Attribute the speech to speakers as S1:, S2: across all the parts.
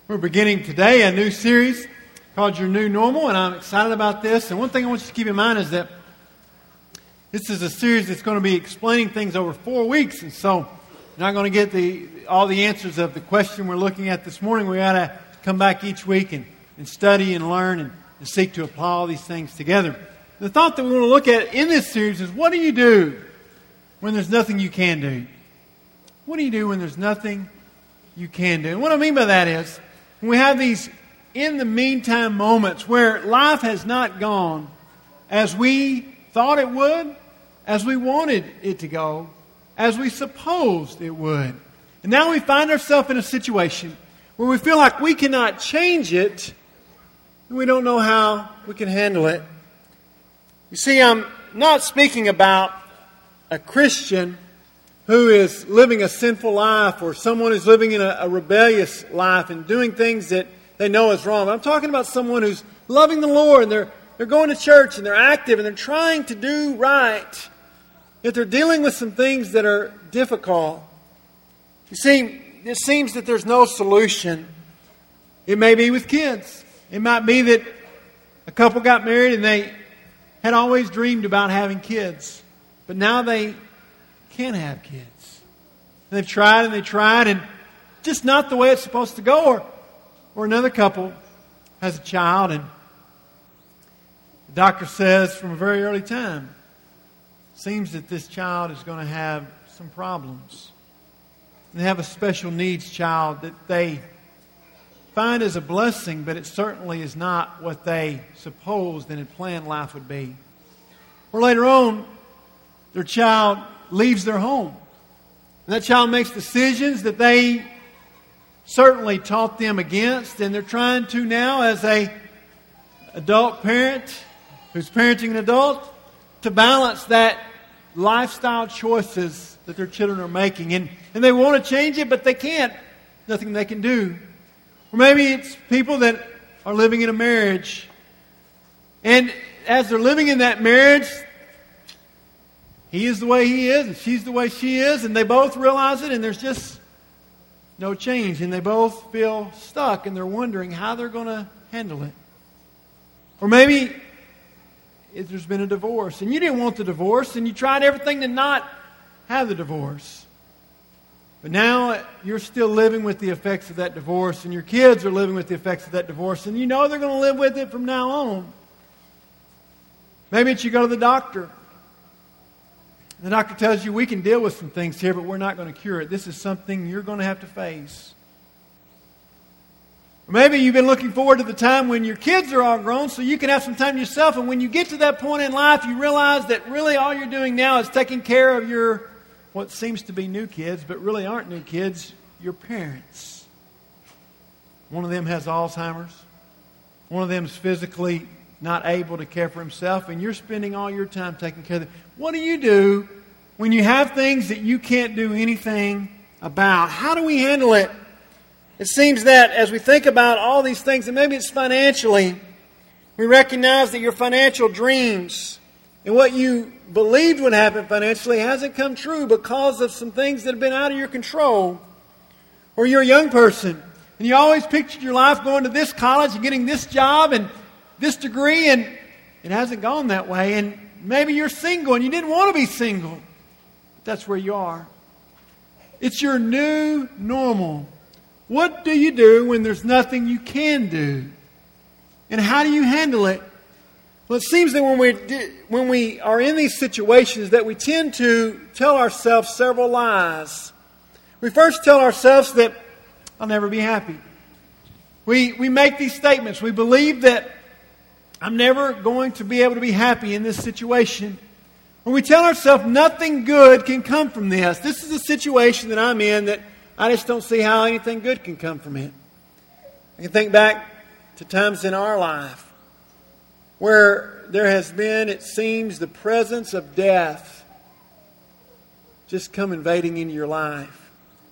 S1: We're beginning today a new series called Your New Normal, and I'm excited about this. And one thing I want you to keep in mind is that this is a series that's going to be explaining things over 4 weeks, and so you're not going to get all the answers of the question we're looking at this morning. We got to come back each week and study and learn and seek to apply all these things together. The thought that we want to look at in this series is, what do you do when there's nothing you can do? What do you do when there's nothing you can do? And what I mean by that is, when we have these in the meantime moments where life has not gone as we thought it would, as we wanted it to go, as we supposed it would. And now we find ourselves in a situation where we feel like we cannot change it and we don't know how we can handle it. You see, I'm not speaking about a Christian who is living a sinful life or someone who's living in a rebellious life and doing things that they know is wrong. I'm talking about someone who's loving the Lord and they're going to church and they're active and they're trying to do right, yet they're dealing with some things that are difficult. You see, it seems that there's no solution. It may be with kids. It might be that a couple got married and they had always dreamed about having kids, but now they can't have kids. And they've tried and just not the way it's supposed to go. Or another couple has a child and the doctor says from a very early time, it seems that this child is going to have some problems. And they have a special needs child that they find as a blessing, but it certainly is not what they supposed and had planned life would be. Or later on, their child leaves their home. And that child makes decisions that they certainly taught them against, and they're trying to now, as a adult parent who's parenting an adult, to balance that lifestyle choices that their children are making. And they want to change it, but they can't. Nothing they can do. Or maybe it's people that are living in a marriage, and as they're living in that marriage, he is the way he is, and she's the way she is, and they both realize it, and there's just no change. And they both feel stuck, and they're wondering how they're going to handle it. Or maybe there's been a divorce, and you didn't want the divorce, and you tried everything to not have the divorce. But now you're still living with the effects of that divorce, and your kids are living with the effects of that divorce, and you know they're going to live with it from now on. Maybe it's you go to the doctor. The doctor tells you, we can deal with some things here, but we're not going to cure it. This is something you're going to have to face. Or maybe you've been looking forward to the time when your kids are all grown so you can have some time to yourself. And when you get to that point in life, you realize that really all you're doing now is taking care of your, what seems to be new kids, but really aren't new kids, your parents. One of them has Alzheimer's. One of them is physically not able to care for himself, and you're spending all your time taking care of them. What do you do when you have things that you can't do anything about? How do we handle it? It seems that as we think about all these things, and maybe it's financially, we recognize that your financial dreams and what you believed would happen financially hasn't come true because of some things that have been out of your control. Or you're a young person, and you always pictured your life going to this college and getting this job and this degree, and it hasn't gone that way. And maybe you're single and you didn't want to be single, but that's where you are. It's your new normal. What do you do when there's nothing you can do? And how do you handle it? Well, it seems that when we are in these situations that we tend to tell ourselves several lies. We first tell ourselves that I'll never be happy. We make these statements. We believe that I'm never going to be able to be happy in this situation. When we tell ourselves nothing good can come from this. This is a situation that I'm in that I just don't see how anything good can come from it. I can think back to times in our life where there has been, it seems, the presence of death just come invading into your life.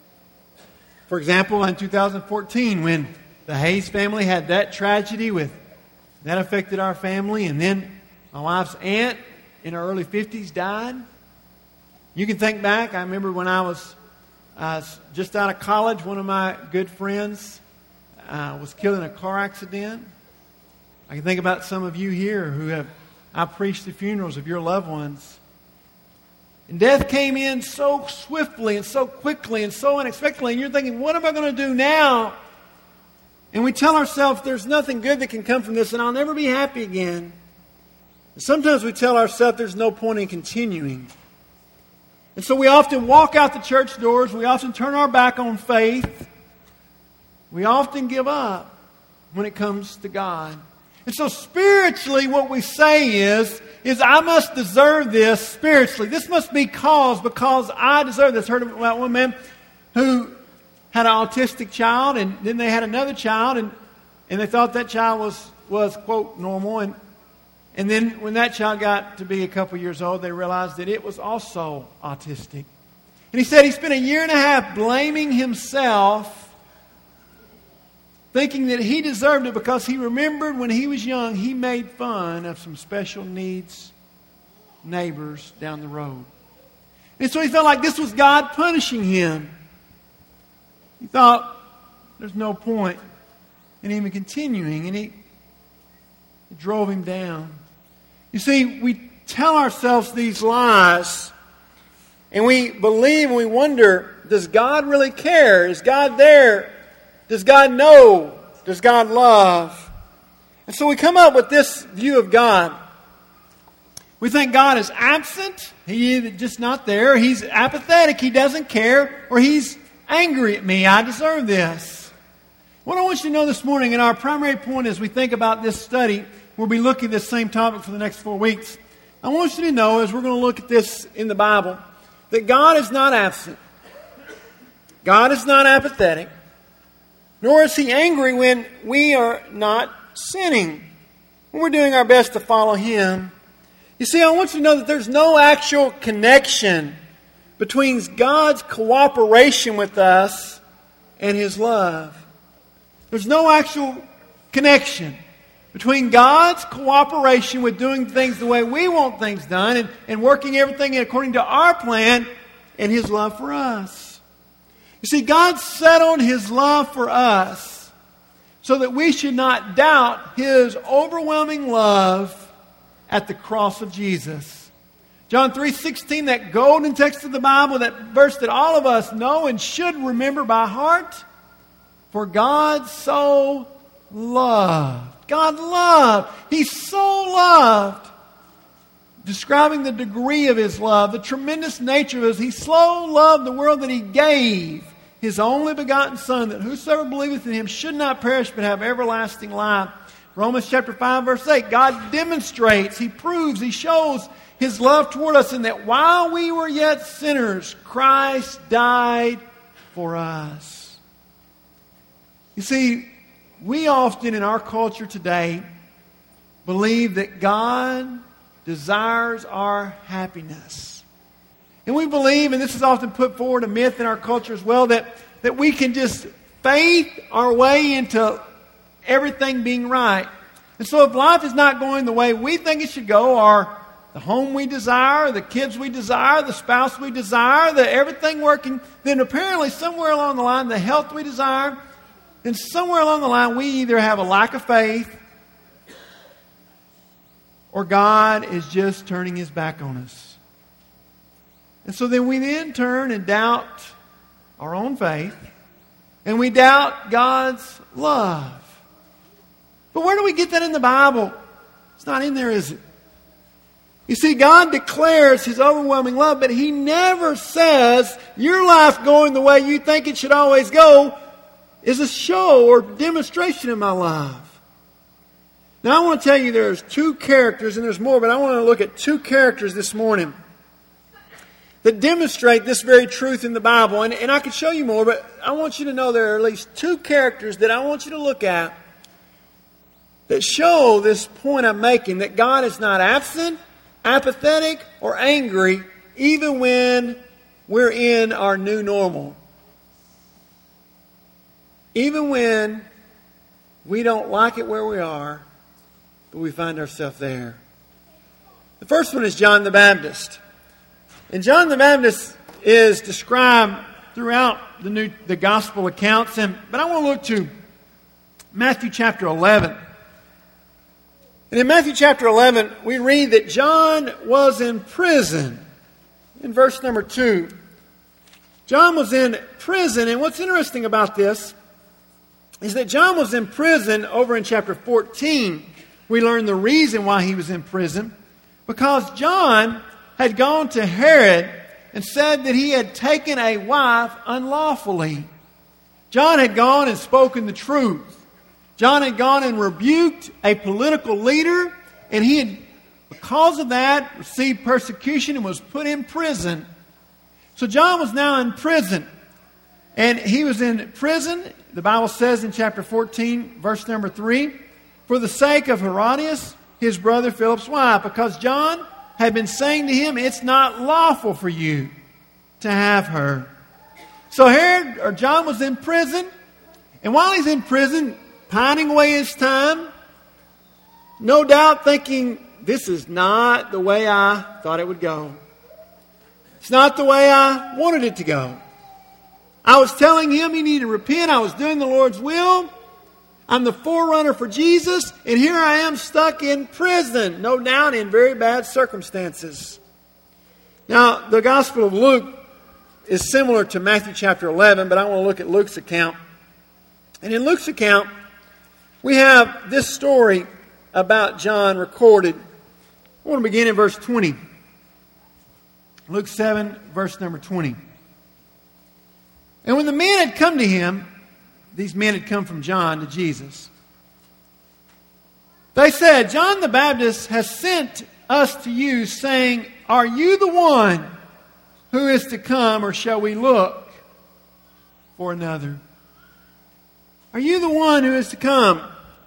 S1: For example, in 2014, when the Hayes family had that tragedy that affected our family, and then my wife's aunt in her early 50s died. You can think back. I remember when I was just out of college, one of my good friends was killed in a car accident. I can think about some of you here who I preached the funerals of your loved ones. And death came in so swiftly and so quickly and so unexpectedly. And you're thinking, what am I going to do now? And we tell ourselves there's nothing good that can come from this and I'll never be happy again. And sometimes we tell ourselves there's no point in continuing. And so we often walk out the church doors. We often turn our back on faith. We often give up when it comes to God. And so spiritually what we say is I must deserve this spiritually. This must be because I deserve this. I heard about one man who had an autistic child, and then they had another child, and they thought that child was quote, normal. And then when that child got to be a couple years old, they realized that it was also autistic. And he said he spent a year and a half blaming himself, thinking that he deserved it because he remembered when he was young, he made fun of some special needs neighbors down the road. And so he felt like this was God punishing him. He thought there's no point in even continuing, and it drove him down. You see, we tell ourselves these lies, and we believe and we wonder, does God really care? Is God there? Does God know? Does God love? And so we come up with this view of God. We think God is absent. He's just not there. He's apathetic. He doesn't care. Or He's angry at me. I deserve this. What I want you to know this morning, and our primary point as we think about this study, we'll be looking at this same topic for the next 4 weeks. I want you to know, as we're going to look at this in the Bible, that God is not absent. God is not apathetic. Nor is He angry when we are not sinning, when we're doing our best to follow Him. You see, I want you to know that there's no actual connection between God's cooperation with us and His love. There's no actual connection between God's cooperation with doing things the way we want things done and working everything according to our plan and His love for us. You see, God settled His love for us so that we should not doubt His overwhelming love at the cross of Jesus. John 3:16, that golden text of the Bible, that verse that all of us know and should remember by heart. For God so loved. God loved. He so loved. Describing the degree of His love, the tremendous nature of His. He so loved the world that He gave His only begotten Son, that whosoever believeth in Him should not perish but have everlasting life. Romans chapter 5 verse 8, God demonstrates, He proves, He shows His love toward us in that while we were yet sinners, Christ died for us. You see, we often in our culture today believe that God desires our happiness. And we believe, and this is often put forward, a myth in our culture as well, that we can just faith our way into everything being right. And so if life is not going the way we think it should go, or the home we desire, the kids we desire, the spouse we desire, everything working, then apparently somewhere along the line, the health we desire, then somewhere along the line we either have a lack of faith or God is just turning His back on us. And so then we turn and doubt our own faith, and we doubt God's love. But where do we get that in the Bible? It's not in there, is it? You see, God declares His overwhelming love, but He never says your life going the way you think it should always go is a show or demonstration of my love. Now I want to tell you there's two characters, and there's more, but I want to look at two characters this morning that demonstrate this very truth in the Bible. And I could show you more, but I want you to know there are at least two characters that I want you to look at that show this point I'm making, that God is not absent, apathetic, or angry, even when we're in our new normal. Even when we don't like it where we are, but we find ourselves there. The first one is John the Baptist. And John the Baptist is described throughout the gospel accounts. But I want to look to Matthew chapter 11. And in Matthew chapter 11, we read that John was in prison. In verse number 2, John was in prison. And what's interesting about this is that John was in prison over in chapter 14. We learn the reason why he was in prison. Because John had gone to Herod and said that he had taken a wife unlawfully. John had gone and spoken the truth. John had gone and rebuked a political leader, and he had, because of that, received persecution and was put in prison. So John was now in prison. And he was in prison, the Bible says in chapter 14, verse number 3, for the sake of Herodias, his brother Philip's wife, because John had been saying to him, it's not lawful for you to have her. So John was in prison, and while he's in prison, pining away his time, no doubt thinking, this is not the way I thought it would go. It's not the way I wanted it to go. I was telling him he needed to repent. I was doing the Lord's will. I'm the forerunner for Jesus, and here I am stuck in prison, no doubt in very bad circumstances. Now, the Gospel of Luke is similar to Matthew chapter 11, but I want to look at Luke's account. And in Luke's account, we have this story about John recorded. I want to begin in verse 20. Luke 7, verse number 20. And when the men had come to him, these men had come from John to Jesus, they said, John the Baptist has sent us to you, saying, are you the one who is to come, or shall we look for another? Are you the one who is to come?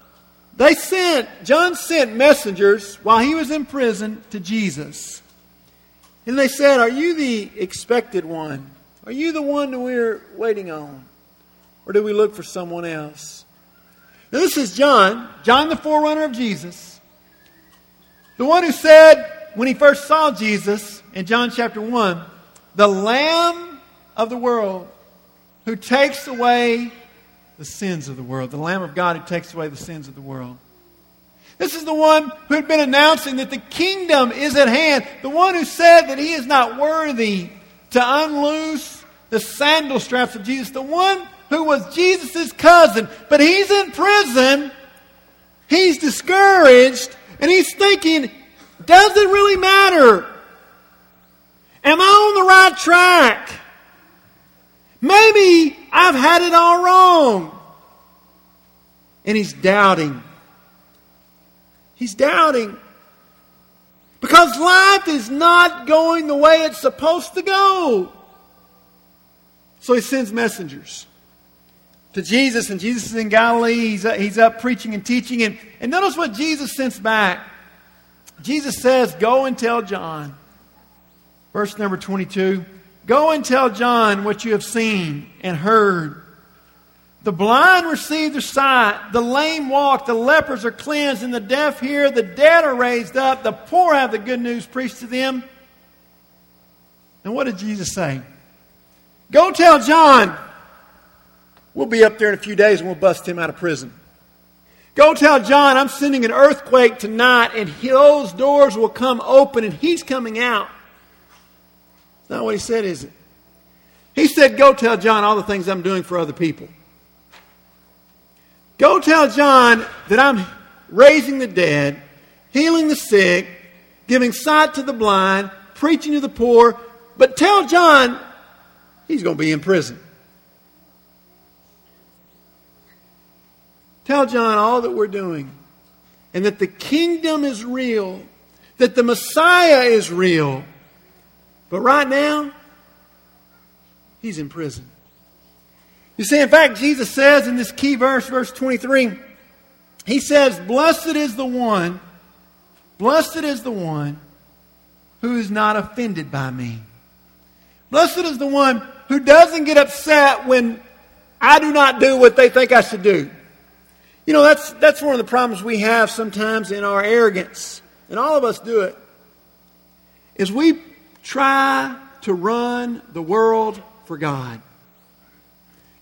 S1: John sent messengers while he was in prison to Jesus. And they said, are you the expected one? Are you the one that we're waiting on? Or do we look for someone else? Now this is John the forerunner of Jesus. The one who said, when he first saw Jesus in John chapter 1, the Lamb of the world who takes away the sins of the world. The Lamb of God who takes away the sins of the world. This is the one who had been announcing that the kingdom is at hand. The one who said that he is not worthy to unloose the sandal straps of Jesus. The one who was Jesus' cousin. But he's in prison. He's discouraged. And he's thinking, does it really matter? Am I on the right track? Maybe I've had it all wrong. And he's doubting. He's doubting. Because life is not going the way it's supposed to go. So he sends messengers to Jesus, and Jesus is in Galilee. He's up preaching and teaching. And notice what Jesus sends back. Jesus says, go and tell John. Verse number 22. Go and tell John what you have seen and heard. The blind receive their sight, the lame walk, the lepers are cleansed, and the deaf hear, the dead are raised up, the poor have the good news preached to them. And what did Jesus say? Go tell John. We'll be up there in a few days and we'll bust him out of prison. Go tell John I'm sending an earthquake tonight, and those doors will come open and he's coming out. That's not what he said, is it? He said, go tell John all the things I'm doing for other people. Go tell John that I'm raising the dead, healing the sick, giving sight to the blind, preaching to the poor. But tell John he's going to be in prison. Tell John all that we're doing, and that the kingdom is real, that the Messiah is real. But right now, he's in prison. You see, in fact, Jesus says in this key verse, verse 23, he says, blessed is the one who is not offended by me. Blessed is the one who doesn't get upset when I do not do what they think I should do. You know, that's one of the problems we have sometimes in our arrogance, and all of us do it, is we try to run the world for God.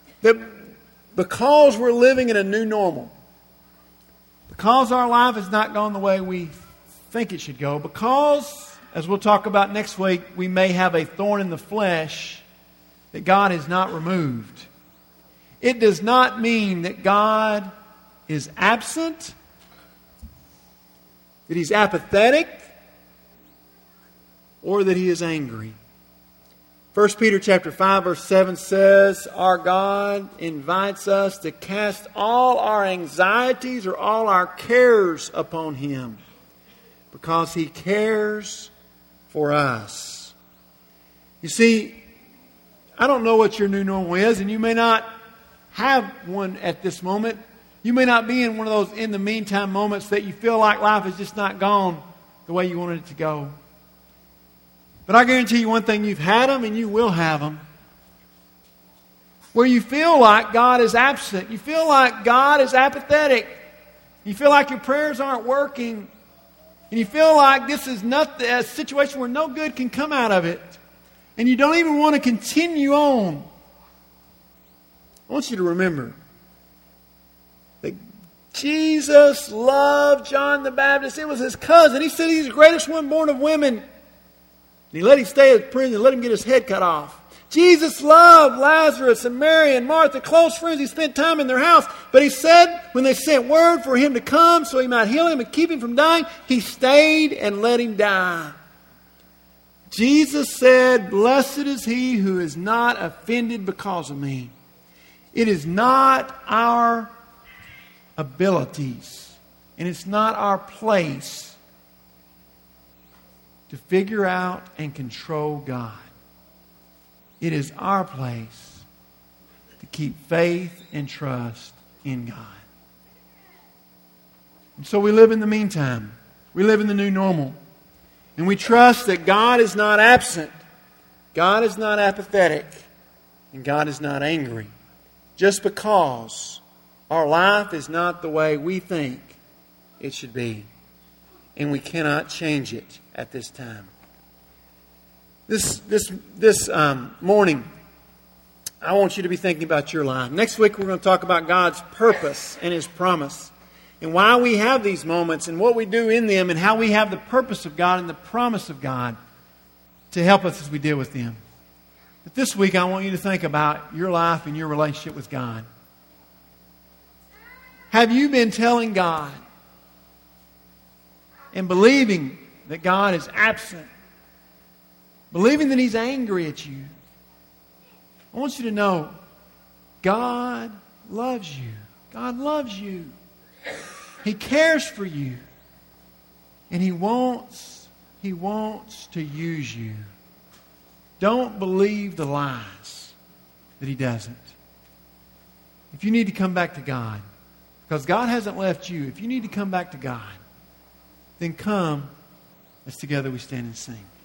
S1: that because we're living in a new normal, because our life has not gone the way we think it should go, because, as we'll talk about next week, we may have a thorn in the flesh that God has not removed, it does not mean that God is absent, that He's apathetic, or that He is angry. 1 Peter chapter 5 verse 7 says, our God invites us to cast all our anxieties or all our cares upon Him because He cares for us. You see, I don't know what your new normal is, and you may not have one at this moment. You may not be in one of those in the meantime moments that you feel like life has just not gone the way you wanted it to go. But I guarantee you one thing, you've had them and you will have them, where you feel like God is absent. You feel like God is apathetic. You feel like your prayers aren't working. And you feel like this is not a situation where no good can come out of it. And you don't even want to continue on. I want you to remember that Jesus loved John the Baptist. It was his cousin. He said he's the greatest one born of women. And He let him stay in prison and let him get his head cut off. Jesus loved Lazarus and Mary and Martha, close friends. He spent time in their house. But He said, when they sent word for Him to come so He might heal him and keep him from dying, He stayed and let him die. Jesus said, blessed is he who is not offended because of me. It is not our abilities, and it's not our place to figure out and control God. It is our place to keep faith and trust in God. And so we live in the meantime. We live in the new normal. And we trust that God is not absent. God is not apathetic. And God is not angry. Just because our life is not the way we think it should be. And we cannot change it at this time. This morning, I want you to be thinking about your life. Next week, we're going to talk about God's purpose and His promise, and why we have these moments and what we do in them, and how we have the purpose of God and the promise of God to help us as we deal with them. But this week, I want you to think about your life and your relationship with God. Have you been telling God and believing that God is absent, believing that He's angry at you? I want you to know God loves you. God loves you. He cares for you. And He wants to use you. Don't believe the lies that He doesn't. If you need to come back to God, because God hasn't left you, if you need to come back to God, then come as together we stand and sing.